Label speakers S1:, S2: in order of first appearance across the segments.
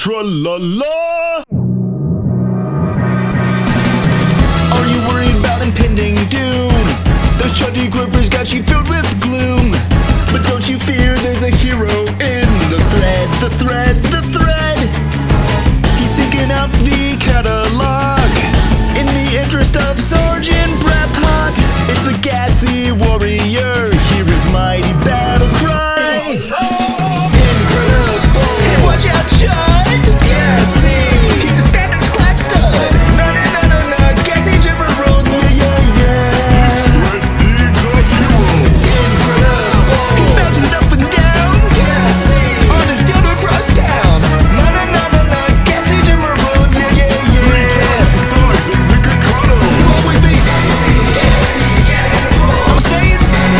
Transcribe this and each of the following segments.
S1: Tra-la-la! Are you worried about impending doom? Those chuddy gropers got you filled with gloom. But don't you fear, there's a hero in the thread, the thread, the thread. He's taking out the catalog in the interest of Sergeant Brep Hot. It's the gassy warrior, hear his mighty battle cry. Incredible! Hey, watch out, Chud! Gassy! He's a Spanish clack stud! Na-na-na-na-na, Gassy Jimmerald, yeah-yeah-yeah! This thread needs a hero! Incredible! He's bouncing up and down! Gassy! On his dildo across town! Na-na-na-na-na, Gassy Jimmerald, yeah-yeah-yeah! 3 times the size of Mikado! Roll with me! I'm saying...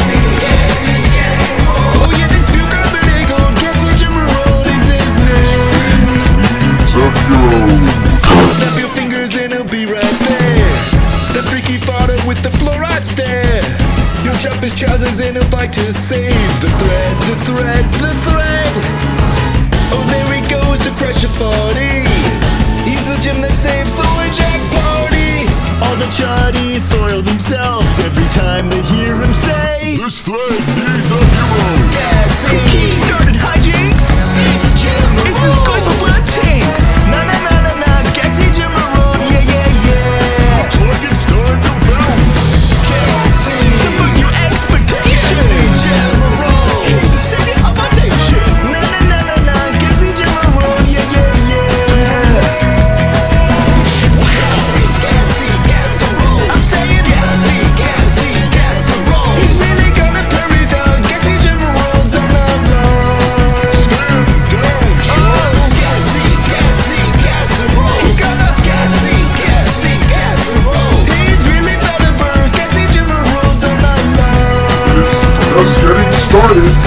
S1: Oh yeah, this puke on the eagle, Gassy Jimmerald is his name! Snap your fingers and he'll be right there. The freaky fodder with the fluoride stare. You'll chop his trousers and he'll fight to save the thread, the thread, the thread. Oh, there he goes to crush a party. He's the gem that saves Soy Jack Party. All the chuddies soil themselves every time they hear him say, this thread needs a hero. Yes, who keeps starting hijinks? It's his Goisel blood tanks. Na-na-na-na-na, Gassy Jimmerald, yeah-yeah-yeah. Looks like it's time to bounce. Gassy, subvert your expectations. Jimmerald, he's the savior of our nation. Na-na-na-na-na, Gassy Jimmerald, yeah-yeah-yeah. Gassy, Gassy, Gasserole. I'm saying Gassy, Gassy, Gasserole. He's really gonna prairie dog. Gassy Jimmerald's on the line. Stand down, Chud. Gassy, Gassy, Gasserole. He's gonna Gassy, Gassy, Gasserole. He's really about to burst. Gassy Jimmerald's on the line.
S2: It's just getting started.